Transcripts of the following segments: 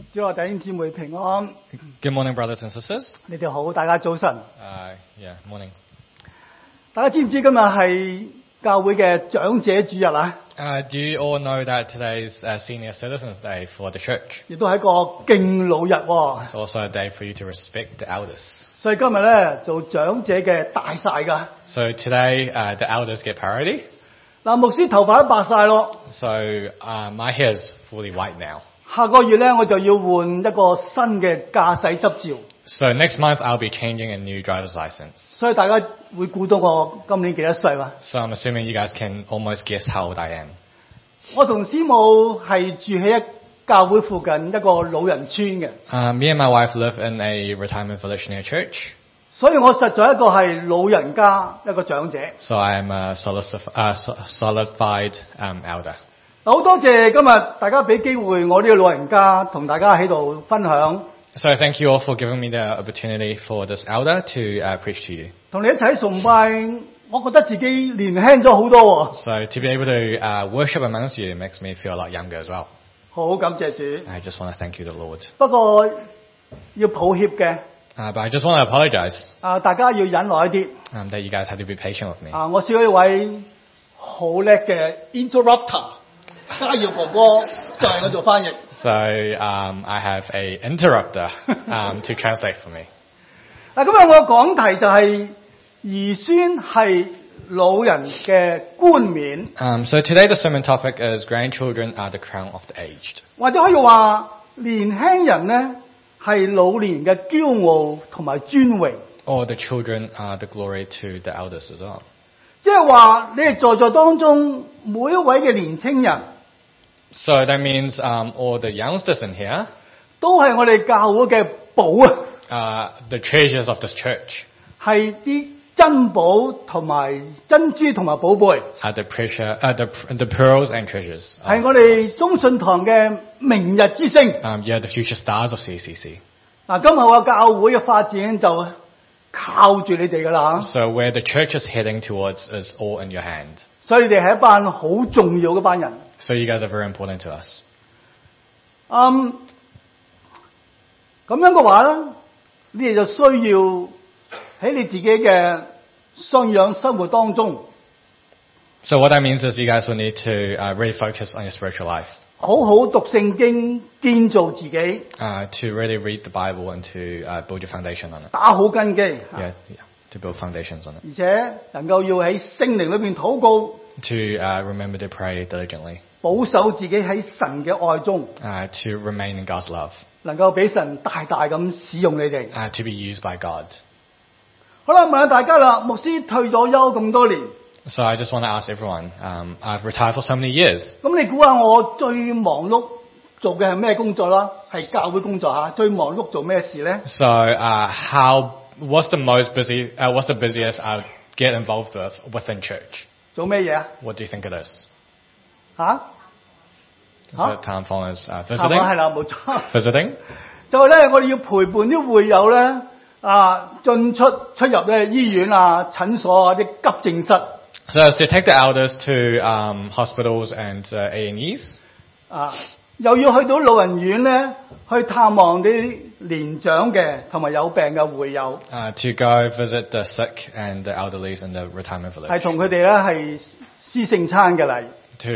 主內弟兄姊妹平安。 Good morning, brothers and sisters. 你哋好，大家早晨。 Yeah, morning. 大家知唔知今日係教會嘅長者主日啊？ Do you all know that today's Senior Citizens Day for the church? 亦都係一個敬老日喎。 It's also a day for you to respect the elders. 所以今日咧做長者嘅大晒㗎。 So today, the elders get priority. 嗱，牧師頭髮都白晒咯。 So my hair is fully white now. 下個月咧我就要換一個新嘅駕駛執照， So next month, I'll be changing a new driver's license. 所以大家會估到我今年幾多歲嘛？ So I'm assuming you guys can almost guess how old I am. 我同師母係住喺教會附近一個老人村嘅， Me and my wife live in a retirement village near church. 所以我實在一個係老人家一個長者。 So I am a solidified elder. 好多謝今日大家俾機會我呢個老人家同大家喺度分享， So thank you all for giving me the opportunity for this elder to preach to you. 同你一齊崇拜，我覺得自己年輕咗好多喎。 So to be able to worship amongst you makes me feel a lot younger as well. 好感謝主， I just want to thank you, the Lord. 不過要抱歉嘅， But I just want to apologize 大家要忍耐一啲。 that you guys have to be patient with me. 我少一位好叻嘅 interrupter， 嘉耀哥哥就係我做翻譯。 So I have a interrupter to translate for me. 嗱，今日我嘅講題就係兒孫係老人嘅冠冕， So today the sermon topic is grandchildren are the crown of the aged. 或者可以話年輕人呢係老年嘅驕傲同埋尊榮。 Or the children are the glory to the elders as well. 即係話你哋在座當中每一位嘅年青人 So that means all the youngsters in here 都係我哋教會嘅寶啊， the treasures of this church. 係啲珍寶同埋珍珠同埋寶貝， Are the the pearls and treasures. 係我哋中信堂嘅明日之星。 You're the future stars of CCC. 嗱，今後嘅教會嘅發展就靠住你哋噶啦， So where the church is heading towards is all in your hand. 所以你哋係一班好重要嘅班人。 So you guys are very important to us. 咁樣嘅話咧，你哋就需要喺你自己嘅信仰生活當中， So what that means is you guys will need to really focus on your spiritual life. 好好讀聖經，建造自己， To really read the Bible and to build your foundation on it. 打好根基， Yeah, to build foundations on it. 而且能夠要喺聖靈裏邊禱告， To remember to pray diligently. 保守自己喺神嘅愛中， To remain in God's love. 能夠俾神大大咁使用你哋。 To be used by God. 好啦，問下大家啦，牧師退咗休咁多年， So I just want to ask everyone, I've retired for so many years. 咁你估下我最忙碌做嘅係咩工作啦？係教會工作嚇，最忙碌做咩事咧？ So what's the busiest I get involved with within church? 做咩嘢啊？ What do you think it is? 嚇？ So town phone is 係 visiting. 嘛？係啦，冇錯。 Visiting. 就係咧，我哋要陪伴啲會友咧，進出入咧醫院啊、診所啊、啲急症室。 So it's to take the elders to hospitals and A&Es. 又要去到老人院咧，去探望啲年長嘅同埋有病嘅會友， To go visit the sick and the elderlies in the retirement 係 village. 同佢哋咧係施聖餐嘅禮。 To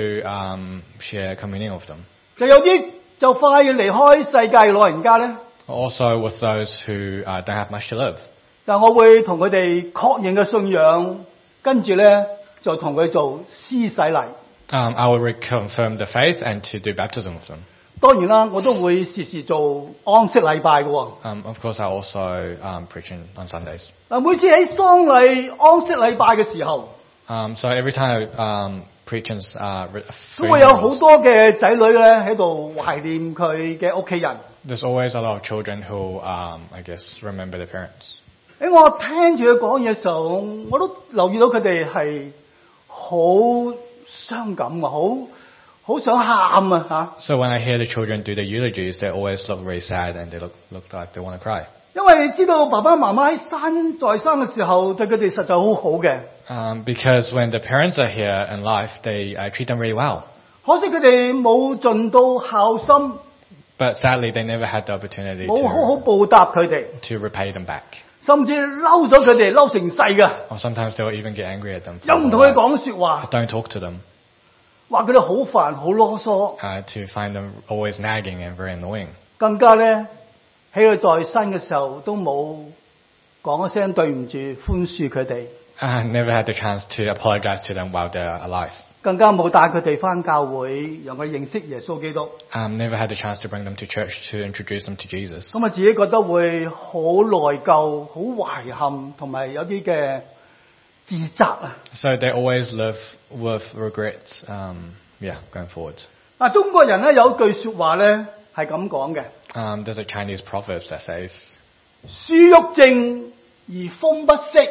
share communion with them. 就有啲就快要離開世界嘅老人家咧， Also with those who don't have much to live. 但我會同佢哋確認嘅信仰，跟住咧就同佢做施洗禮。 I will reconfirm the faith and to do baptism with them. 當然啦，我都會時時做安息禮拜嘅喎。 Of course, I also preach on Sundays. 每次喺喪禮安息禮拜嘅時候， So every time I preach on 都會有好多嘅仔女咧喺度懷念佢嘅屋企人。 there's always a lot of children who, I guess, remember their parents. 喺我聽住佢講嘢嘅時候，我都留意到佢哋係好傷感啊，好想喊啊嚇！ So when I hear the children do the eulogies, they always look very sad and they look like they want to cry. 因為知道爸爸媽媽在生嘅時候對佢哋實在好好嘅， Because when the parents are here in life, they treat them really well. 可惜佢哋冇盡到孝心， But sadly, they never had the opportunity 冇好好報答佢哋， to repay them back. 甚至嬲咗佢哋，嬲成世㗎， Or sometimes they'll even get angry at them. 又唔同佢講說話， Don't talk to them. 話佢哋好煩好囉嗦， To find them always nagging and very annoying. 更加咧喺佢在生嘅時候都冇講一聲對唔住，寬恕佢哋， Never had the chance to apologize to them while they're alive. 更加冇帶佢哋返教會，讓佢認識耶穌基督。 Never had the chance to bring them to church to introduce them to Jesus. 咁啊，自己覺得會好內疚、好懷憾，同埋有啲嘅自責啊！ So they always live with regrets, going forward. 嗱，中國人咧有句説話咧係咁講嘅： There's a Chinese proverb that says, 樹欲靜而風不息。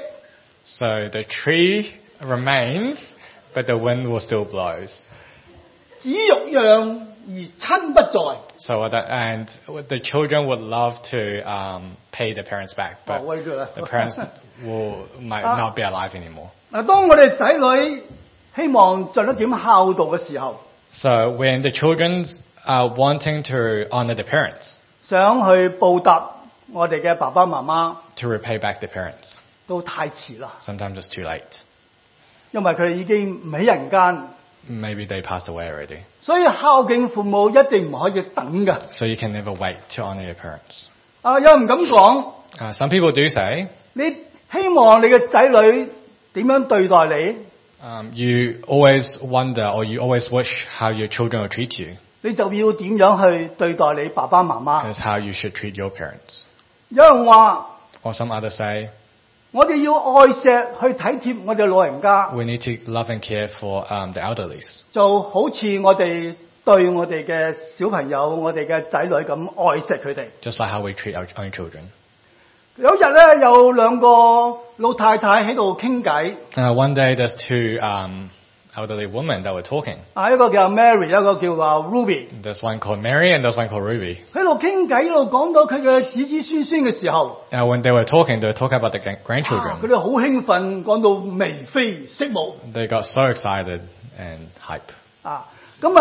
so the tree remains, but the wind will still blow. 子欲養而親不在。 So and the children would love to pay the parents back, but 威咗啦 the parents might not be alive anymore. 嗱，當我哋仔女希望盡一點孝道嘅時候， So when the children are wanting to honor the parents, 想去報答我哋嘅爸爸媽媽， to repay back the parents, 都太遲啦， sometimes it's too late. 因為佢哋已經唔喺人間， Maybe they passed away already. 所以孝敬父母一定唔可以等㗎。 So you can never wait to honor your parents. 有人咁講， Some people do say, 你希望你嘅仔女點樣對待你， you always wonder or you always wish how your children will treat you. 你就要點樣去對待你爸爸媽媽。 That's how you should treat your parents. 有人話， Or some others say, 我哋要愛錫去體貼我哋老人家， we need to love and care for the elderlies. 就好似我哋對我哋嘅小朋友、我哋嘅仔女咁愛錫佢哋。 Just like how we treat our own children. 有一日咧，有兩個老太太喺度傾偈， One day there's two elderly women that were talking. 一個叫 Mary， 一個叫Ruby。 There's one called Mary and there's one called Ruby. 喺度傾偈，一路講到佢嘅子子孫孫嘅時候， When they were talking about the 佢 grandchildren. 哋好興奮，講到眉飛色舞。 They got so excited and hype. 咁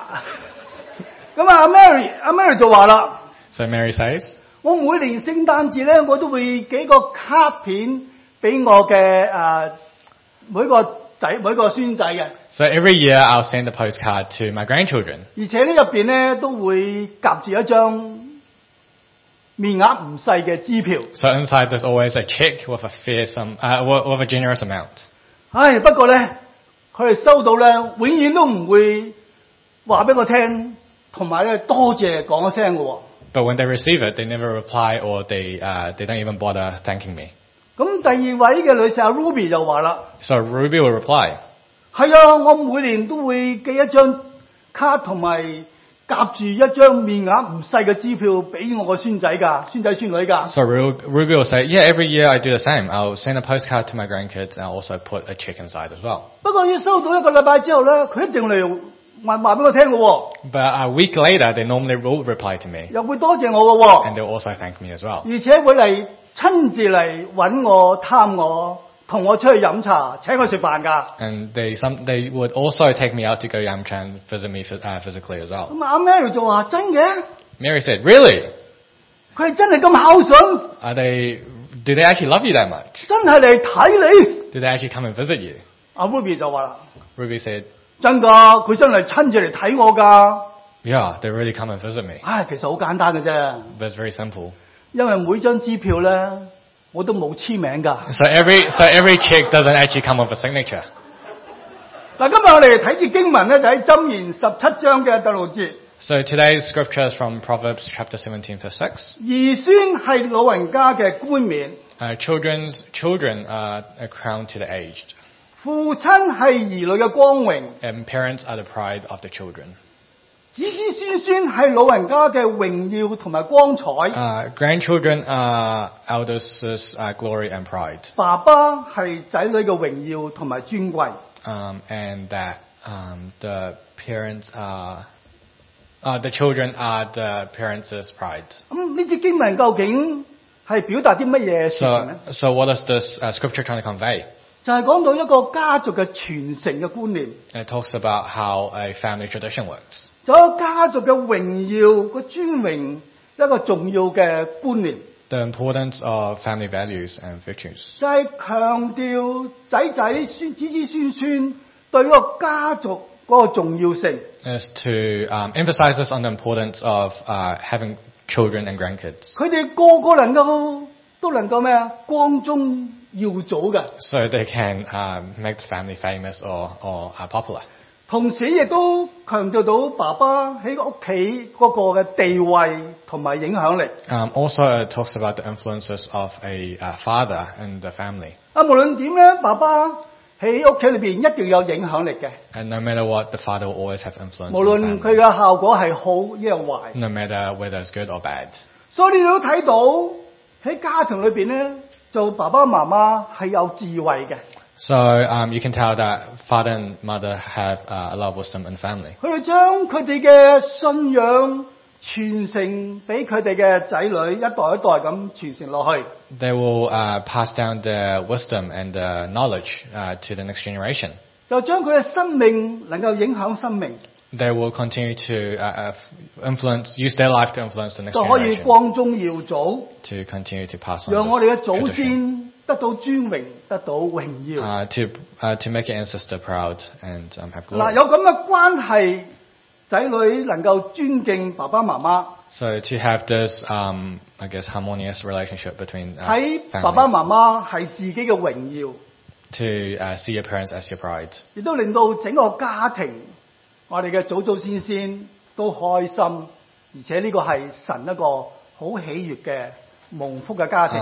阿 Mary 就話啦， So Mary says, 我每年聖誕節咧，我都會寄個卡片俾我嘅每個孫仔嘅， so every year I'll send a postcard to my grandchildren. 而且呢入邊咧都會夾住一張面額唔細嘅支票。 So inside there's always a check with a fair sum, with a generous amount. 不過咧，佢哋收到咧，永遠都唔會話俾我聽，同埋咧多謝講一聲嘅喎。 But when they receive it, they never reply or they don't even bother thanking me. 咁第二位嘅女士阿 Ruby 就話啦， So Ruby will reply, 係啊，我每年都會寄一張卡同埋夾住一張面額唔細嘅支票俾我個孫仔㗎，孫仔孫女㗎。 So Ruby will say, yeah, every year I do the same. I'll send a postcard to my grandkids and I'll also put a check inside as well. 不過要收到一個禮拜之後咧，佢一定嚟話俾我聽嘅喎， But a week later, they normally will reply to me 又會多謝我嘅喎， and they'll also thank me as well. 而且會嚟親自嚟揾我探我，同我出去飲茶，請我食飯㗎。 And they would also take me out to go Yamcha and visit me physically as well. 咁阿 Mary 就話真嘅， Mary said, really? 佢係真係咁孝順， Do they actually love you that much? 真係嚟睇你。 Do they actually come and visit you? 阿 Ruby 就話啦， Ruby said, 真㗎，佢真係親自嚟睇我㗎。 yeah, they really come and visit me. 其實好簡單嘅啫， But it's very simple. 因為每張支票咧，我都冇簽名㗎。 So every check doesn't actually come with a signature. 嗱，今日我哋睇住經文咧，就喺箴言17章嘅第6節。 So today's scripture is from Proverbs chapter 17 verse 6. 兒孫係老人家嘅冠冕， Children are a crown to the aged. 父親係兒女嘅光榮， And parents are the pride of the children. 子子孫孫係老人家嘅榮耀同埋光彩。 Grandchildren are elders' glory and pride. 爸爸係仔女嘅榮耀同埋尊貴。 And that the parents are, the children are the parents' pride. 咁呢節經文究竟係表達啲乜嘢事情咧？ So what is this scripture trying to convey? 就係講到一個家族嘅傳承嘅觀念， It talks about how a family tradition works. 就有家族嘅榮耀、個尊榮一個重要嘅觀念， The importance of family values and virtues 就係強調仔仔孫子子孫孫對嗰個家族嗰個重要性。 is to emphasize this on the importance of having children and grandkids, 佢哋個個都能夠咩啊？光宗耀祖嘅， so they can make the family famous or popular. 同時亦都強調到爸爸喺屋企嗰個嘅地位同埋影響力。 Also, it talks about the influences of a father in the family. 啊，無論點咧，爸爸喺屋企裏邊一定有影響力嘅， And no matter what, the father will always have influence 無 on the 論佢 family, 嘅效果係好抑或壞。 no matter whether it's good or bad. 所以你都睇到喺家庭裏邊咧，做爸爸媽媽係有智慧嘅， So you can tell that father and mother have a lot of wisdom in family. 佢哋將佢哋嘅信仰傳承俾佢哋嘅仔女，一代一代咁傳承落去。 They will pass down their wisdom and knowledge to the next generation. 就將佢嘅生命能夠影響生命， They will continue to use their life to influence the next 就可以 generation, 光宗耀祖， to continue to pass on 讓我哋嘅 this 祖 tradition, 先得到尊榮，得到榮耀。 to make your ancestor proud and have 嗱， glory. 有咁嘅關係，仔女能夠尊敬爸爸媽媽， So to have this, I guess, harmonious relationship between 睇爸爸 families, 媽媽係自己嘅榮耀， to see your parents as your pride. 亦都令到整個家庭，我哋嘅祖先都開心，而且呢個係神一個好喜悅嘅蒙福嘅家庭。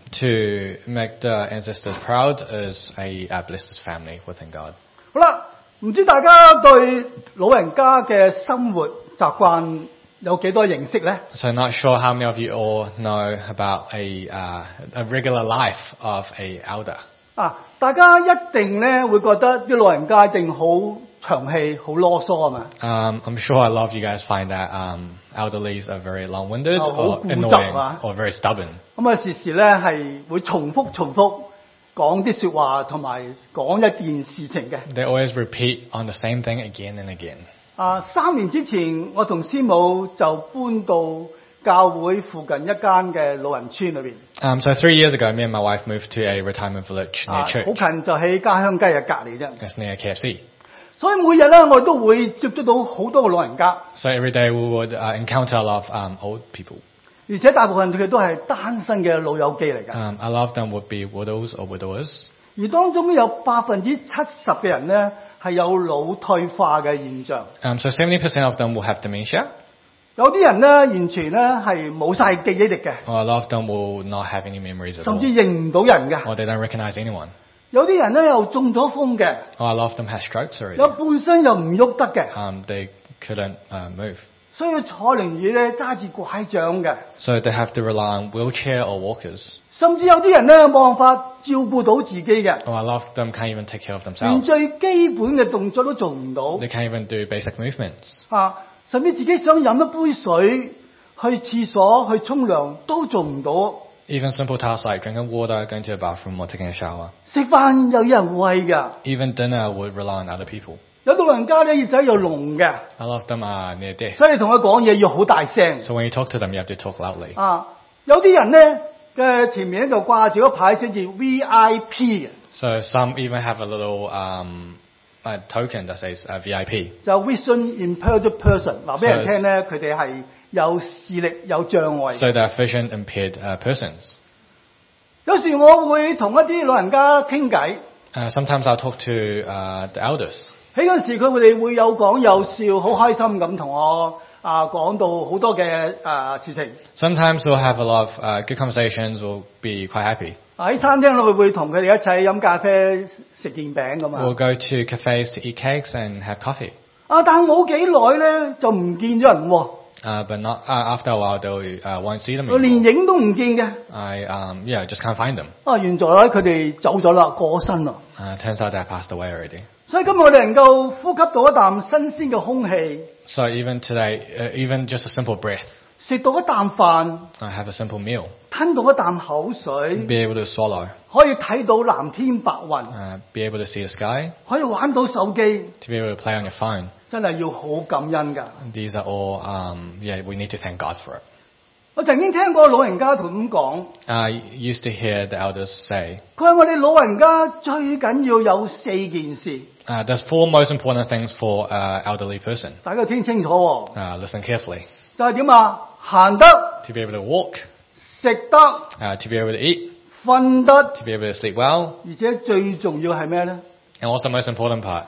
To make the ancestors proud is a blessed family within God. 好啦，唔知大家對老人家嘅生活習慣有幾多認識呢？ So not sure how many of you all know about a regular life of a elder. 啊，大家一定咧會覺得啲老人家一定好長氣、好囉嗦啊嘛。 I'm sure a lot of you guys find that elderlies are very long-winded or 好固執 annoying 啊。 or very stubborn. 咁啊，時時咧係會重複講啲說話，同埋講一件事情嘅。 They always repeat on the same thing again and again. 啊，3年之前，我同師母就搬到教會附近一間嘅老人村裏邊。 So 3 years ago, me and my wife moved to a retirement village 啊， near 好 church. 近就喺家鄉雞嘅隔離啫。 That's near KFC. 所以每日咧，我都會接觸到好多個老人家， So every day we would encounter a lot of old people. 而且大部分佢哋都係單身嘅老友記嚟㗎。 A lot of them would be widows or widowers. 而當中有70%嘅人咧係有腦退化嘅現象， So 70% of them will have dementia, 有啲人咧完全咧係冇晒記憶力嘅， or a lot of them will not have any memories at 甚 all, 至認唔到人嘅。 or they don't recognize anyone. 有啲人咧又中咗風嘅， Or a lot of them have strokes 有 already. 半身又唔喐得嘅， They couldn't move. 所以坐輪椅咧揸住拐杖嘅， So they have to rely on wheelchair or walkers. 甚至有啲人咧冇辦法照顧到自己嘅， Or a lot of them can't even take care of 連 themselves. 最基本嘅動作都做唔到 They can't even do basic movements. 啊！甚至自己想飲一杯水、去廁所、去沖涼都做唔到。 Even simple tasks like drinking water, going to a bathroom, or taking a shower. 食飯又有人餵㗎， Even dinner would rely on other people. 有啲老人家咧耳仔又聾嘅， A lot of them are near death. 所以你同佢講嘢要好大聲 So when you talk to them, you have to talk loudly. 啊！有啲人咧嘅前面咧就掛住個牌寫住 VIP 嘅， So some even have a little a token that says VIP. 就 Vision Impaired Person， 話俾人聽咧，佢哋係有視力有障礙。 So they're vision impaired persons. 有時我會同一啲老人家傾偈， Sometimes I'll talk to the elders. 喺嗰陣時佢哋會有講有笑，好開心咁同我講到好多嘅事情。 Sometimes we'll have a lot of good conversations. We'll be quite happy. 喺餐廳我會同佢哋一齊飲咖啡、食件餅咁 We'll 啊。 go to cafes to eat cakes and have coffee. 但係冇幾耐咧就唔見咗人喎， But not after a while, they won't see them 佢連 anymore. 影都唔見嘅。 I just can't find them. 原來咧佢哋走咗啦，過身啦。 Turns out they passed away already. 所以今日我哋能夠呼吸到一啖新鮮嘅空氣， So even today, even just a simple breath, 食到一啖飯， have a simple meal, 吞到一啖口水， be able to swallow, 可以睇到藍天白雲， be able to see the sky, 可以玩到手機， to be able to play on your phone. 真係要好感恩㗎。 These are all, we need to thank God for it. 我曾經聽過老人家同咁講， I used to hear the elders say, 佢話我哋老人家最緊要有4件事， there's 4 most important things for an elderly person. 大家聽清楚喎， Listen carefully. 就係點啊？行得、 To be able to walk, 食得、 to be able to eat, 瞓得， to be able to sleep well, 而且最重要係咩咧？ and what's the most important part?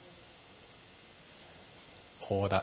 Order.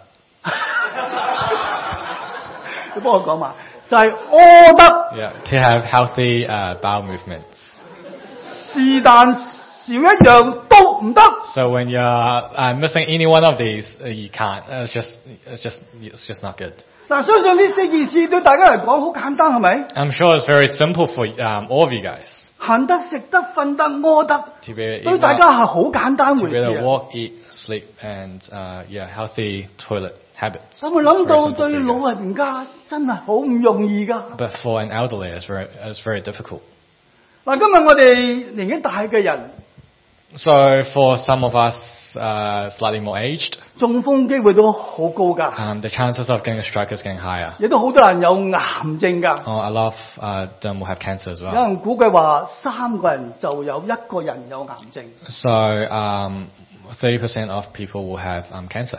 你幫我講埋，就係屙得， Yeah, to have healthy bowel movements. 是但少一樣都唔得。 So when you're missing any one of these, you can't. It's just not good. 嗱，相信呢4件事對大家嚟講好簡單，係咪？ I'm sure it's very simple for all of you guys. 行得、食得、瞓得、屙得， To be able to 對 eat 大家 well, 係好簡單 to 回 be 事 able to 啊。 walk, eat, sleep, and healthy toilet habits. 有冇 It's 諗 very 到 simple 對 for you 老 guys. 人家真係好唔容易㗎？ But for an elderly, it's very difficult. 嗱，今日我哋年紀大嘅人， So for some of us slightly more aged, 中風機會都好高㗎， the chances of getting a stroke is getting higher. 亦都好多人有癌症㗎。 A lot of them will have cancer as 有 well. 人估計話3個人就有1個人有癌症。 So 30% of people will have cancer.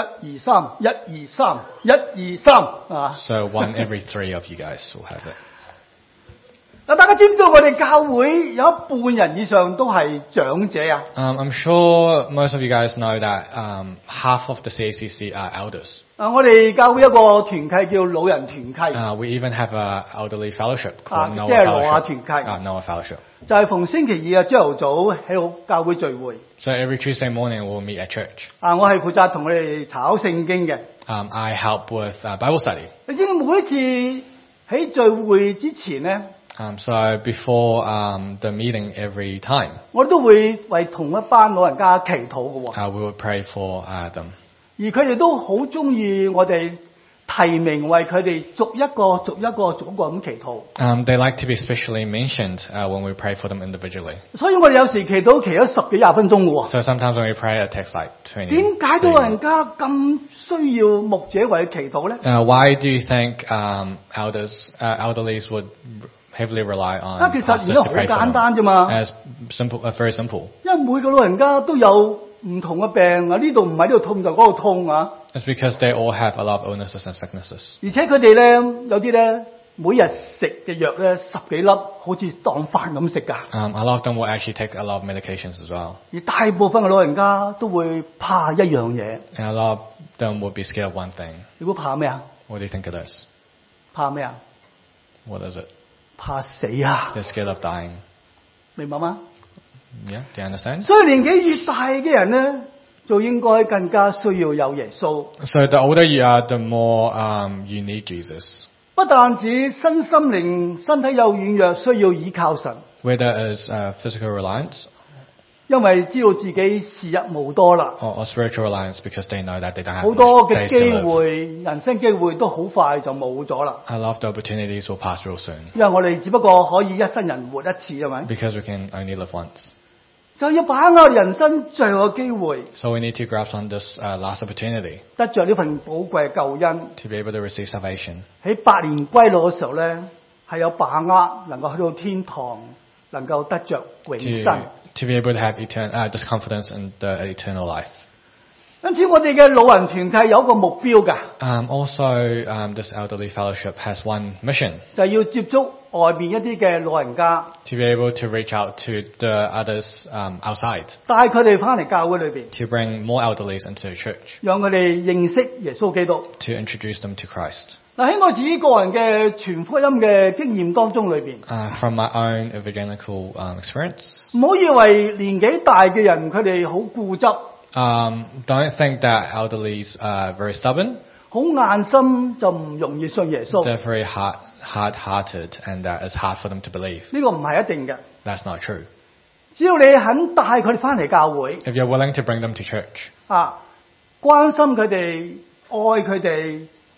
1、2、3，1、2、3，1、2、3啊！ So 1 every 3 of you guys will have it. 嗱，大家知唔知道我哋教會有一半人以上都係長者啊？ I'm sure most of you guys know that half of the CACC are elders. 我哋教會一個團契叫老人團契， We even have an elderly fellowship called Noah 即係羅亞 Fellowship. 團契， Noah Fellowship. 就係逢星期二朝頭早喺教會聚會。 So every Tuesday morning we'll meet at church. 我係負責同佢哋查考聖經嘅。 I help with Bible study. 你知唔知每一次喺聚會之前咧， So before the meeting every time, 我哋都會為同一班老人家祈禱嘅喎。 we would pray for them. 而佢哋都好中意我哋提名為佢哋逐一個咁祈禱。 They like to be specially mentioned when we pray for them individually. 所以我哋有時祈禱祈咗10幾20分鐘嘅喎。 So sometimes when we pray, it takes like 20. 點解到老人家咁需要牧者為佢祈禱咧？ Why do you think elderlies would heavily rely on 其實 pastors 而家 to 好 pray for 簡 them? 單啫嘛。 It's simple, very simple. 因為每個老人家都有唔同嘅病啊，呢度唔係呢度痛就嗰度痛啊。 It's because they all have a lot of illnesses and sicknesses. 而且佢哋咧有啲咧每日食嘅藥咧10幾粒，好似當飯咁食㗎。 A lot of them will actually take a lot of medications as well. 而大部分嘅老人家都會怕一樣嘢。 And a lot of them will be scared of one thing. 你估怕咩啊？ What do you think it is? 怕咩啊？ What is it? 怕死啊！ They're scared of dying. 明白嗎？ Yeah, do you understand? 所以年紀越大嘅人咧，就應該更加需要有耶穌。 So the older you are, the more you need Jesus. 不但止身心靈身體有軟弱，需要依靠神， Whether it's physical reliance 因為知道自己時日無多啦， or spiritual reliance because they know that they don't have 好多 much 嘅 days 機 to live. 會、人生機會都好快就冇咗啦。 A lot of the opportunities will pass real soon 因為我哋只不過可以一生人活一次，係咪？ because we can only live once. 就要把握人生最後嘅機會， So we need to grasp on this last opportunity 得着呢份寶貴嘅救恩。 to be able to receive salvation. 喺百年歸老嘅時候咧，係有把握能夠去到天堂，能夠得着永生。 To be able to have this confidence in the eternal life. 因此，我哋嘅老人團契有一個目標㗎， Also, this elderly fellowship has one mission 就係要接觸外邊一啲嘅老人家， to be able to reach out to the others outside, 帶佢哋翻嚟教會裏邊， to bring more elderlies into the church, 讓佢哋認識耶穌基督。 to introduce them to Christ. 嗱，喺我自己個人嘅傳福音嘅經驗當中裏邊， From my own evangelical experience, 唔好以為年紀大嘅人佢哋好固執， don't think that elderlies are very stubborn. 好硬心就唔容易信耶穌。 They're very hard-hearted, and that it's hard for them to believe. 呢個唔係一定嘅， That's not true. 只要你肯帶佢哋翻嚟教會， If you're willing to bring them to church, 關心佢哋，愛佢哋，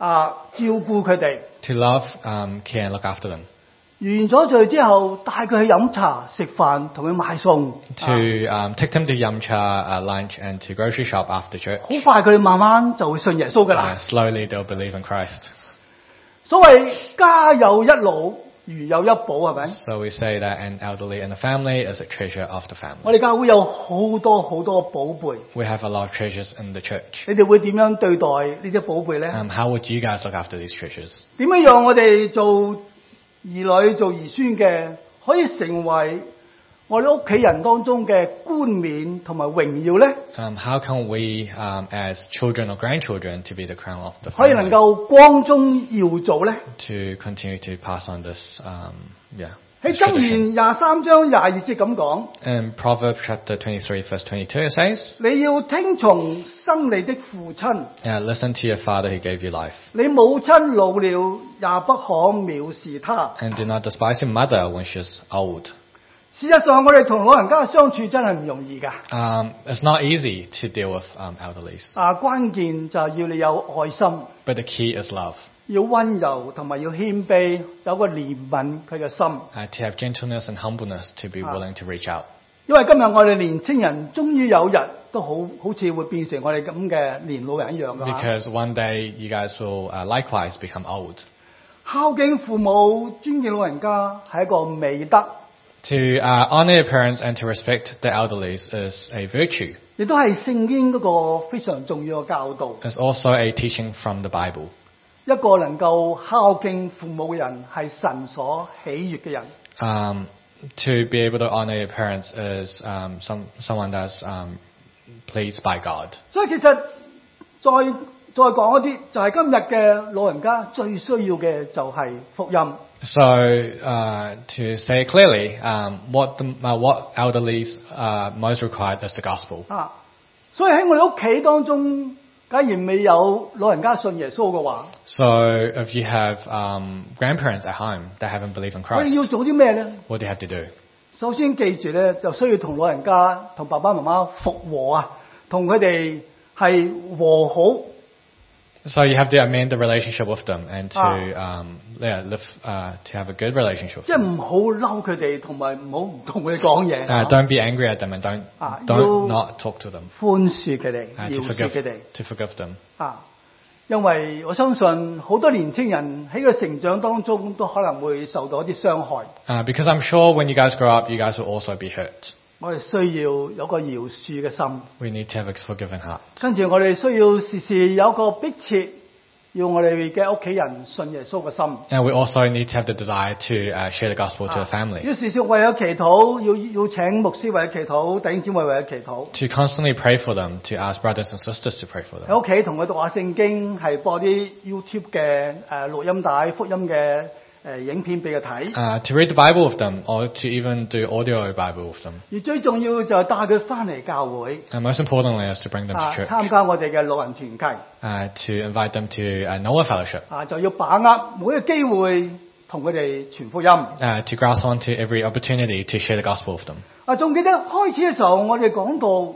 照顧佢哋。 to love, care and look after them. 完咗聚之後，帶佢去飲茶、食飯，同佢買餸。 To take them to Yamcha lunch and to grocery shop after church. 好快佢哋慢慢就會信耶穌噶啦。 Slowly they'll believe in Christ. 所謂家有一老，如有一寶，係咪？ So we say that an elderly in the family is a treasure of the 我 family. 哋教會有好多好多寶貝， We have a lot of treasures in the church. 你哋會點樣對待呢啲寶貝呢？ How would you guys look after these treasures? 點樣讓我哋做兒女、做兒孫嘅，可以成為我哋屋企人當中嘅冠冕同埋榮耀呢？ How can we, as children or grandchildren, to be the crown of the 可以能 family? 夠光宗耀祖呢？ To continue to pass on this, 喺 this 箴 tradition. 言23章22節咁講， In Proverbs chapter 23, verse 22, it says, 你要聽從生你的父親， listen to your father who gave you life, 你母親老了也不可藐視他。 and do not despise your mother when she is old. 事實上，我哋同老人家嘅相處真係唔容易㗎。 It's not easy to deal with elderlies, 關鍵就係要你有愛心， but the key is love. 要溫柔同埋要謙卑，有個憐憫佢嘅心。 To have gentleness and humbleness, to be willing to reach out. 因為今日我哋年青人終於有日都好似會變成我哋咁嘅年老人一樣㗎。 Because one day you guys will likewise become old. 孝敬父母、尊敬老人家係一個美德， To honor your parents and to respect the elderlies is a virtue. 亦都係聖經嗰個非常重要嘅教導。 It's also a teaching from the Bible. 一個能夠孝敬父母嘅人係神所喜悅嘅人。 To be able to honor your parents is someone that's pleased by God. 所以其實再講一啲，就係今日嘅老人家最需要嘅就係福音。 So to say it clearly, what elderlies most required is the gospel. 所以喺我哋屋企當中，假如未有老人家信耶穌嘅話， So if you have grandparents at home that haven't believed in 我哋要 Christ, 做啲咩咧？ what do you have to do? 首先記住咧，就需要同老人家、同爸爸媽媽復和啊，同佢哋係和好。 So you have to amend the relationship with them and to to have a good relationship. 即係唔好嬲佢哋，同埋唔好唔同佢哋講嘢。 Don't be angry at them and don't not talk to them. 寬恕佢哋， To 饒恕佢哋。 forgive them. 因為我相信好多年青人喺個成長當中都可能會受到一啲傷害。 Because I'm sure when you guys grow up, you guys will also be hurt. 我哋需要有個饒恕嘅心， We need to have a forgiving heart. 跟住我哋需要時時有個迫切，要我哋嘅屋企人信耶穌嘅心。 And we also need to have the desire to share the gospel to the family. 要時時為咗祈禱，要請牧師為咗祈禱，弟兄姊妹為咗祈禱。 To constantly pray for them, to ask brothers and sisters to pray for them. 喺屋企同佢讀下聖經，係播啲 YouTube 嘅錄音帶、福音嘅影片俾佢睇。 To read the Bible with them, or to even do audio Bible with them. 而最重要就係帶佢翻嚟教會， And most importantly is to bring them to church. 參加我哋嘅老人團契。 To invite them to Noah Fellowship. 就要把握每一個機會同佢哋傳福音。 To grasp onto every opportunity to share the gospel with them. 仲記得開始嘅時候，我哋講到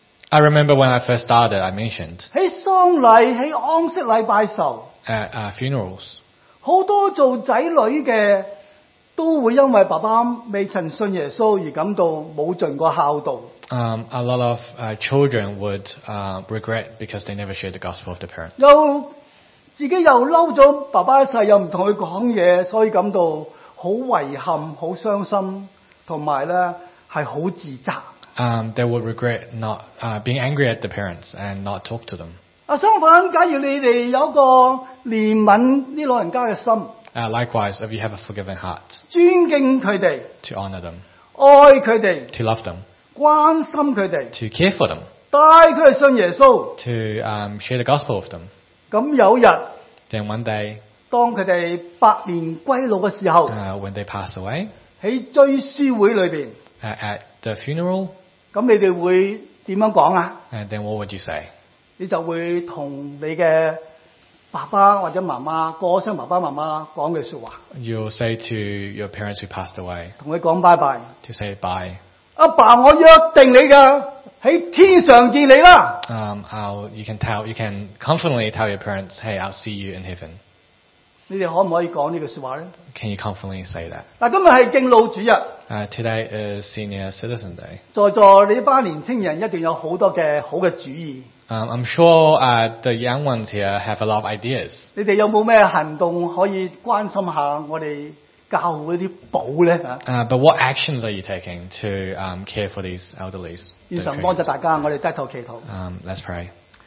I remember when I first started, I mentioned 喺喪禮、喺安息禮拜時候， at funerals. 好多做仔女嘅都會因為爸爸未曾信耶穌而感到冇盡過孝道。 A lot of children would regret because they never shared the gospel with their parents. 自己又嬲咗爸爸一世，又唔同佢講嘢，所以感到好遺憾、好傷心，同埋咧係好自責。 They would regret not being angry at the parents and not talk to them. 相反，假如你哋有個憐憫啲老人家嘅心， Likewise, if you have a forgiving heart, 尊敬佢哋， to honor them, 愛佢哋， to love them, 關心佢哋， to care for them, 帶佢哋信耶穌。 to share the gospel with them, 咁有日， then one day, 當佢哋百年歸老嘅時候， when they pass away, 喺追思會裏邊， at the funeral, 咁你哋會點樣講啊？ and then what would you say? 你就會同你嘅爸爸或者媽媽過身爸爸媽媽講句說話， You'll say to your parents who passed away, 同佢講拜拜。 to say bye. 阿爸，我約定你噶，喺天上見你啦。 You can confidently tell your parents, hey, I'll see you in heaven. 你哋可唔可以講呢句說話咧？ Can you confidently say that? 嗱，今日係敬老主日， Today is Senior Citizen Day. 在座你班年青人一定有好多嘅好嘅主意。 I'm sure the young ones here have a lot of ideas. 你哋有冇咩行動可以關心下我哋教會啲寶咧？ But what actions are you taking to care for these elderlies? 願神幫助大家，我哋低頭祈禱。 Let's pray.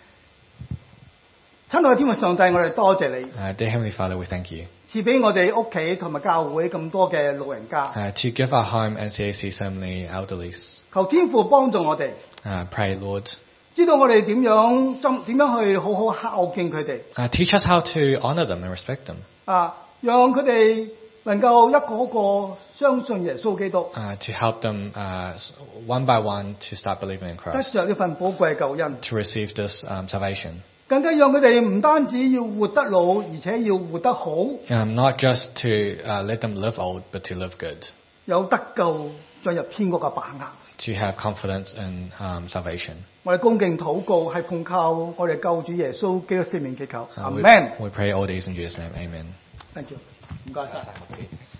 親愛嘅天父上帝，我哋多謝你， Dear Heavenly Father, we thank you 賜俾我哋屋企同埋教會咁多嘅老人家。 to give our home and CAC so many elderlies. 求天父幫助我哋， Pray, Lord, 知道我哋點樣去好好孝敬佢哋。 teach us how to honor them and respect them. 讓佢哋能夠一個個相信耶穌基督， To help them one by one to start believing in 得 Christ, 着呢份寶貴嘅救恩。 to receive this salvation. 更加讓佢哋唔單止要活得老，而且要活得好， Not just to let them live old, but to live good. 有得救進入天國嘅把握。 To have confidence in salvation. 我哋恭敬禱告，係奉靠我哋救主耶穌基督聖名祈求。阿 We 門。 pray all these in Jesus' name. Amen. Thank you。唔該晒。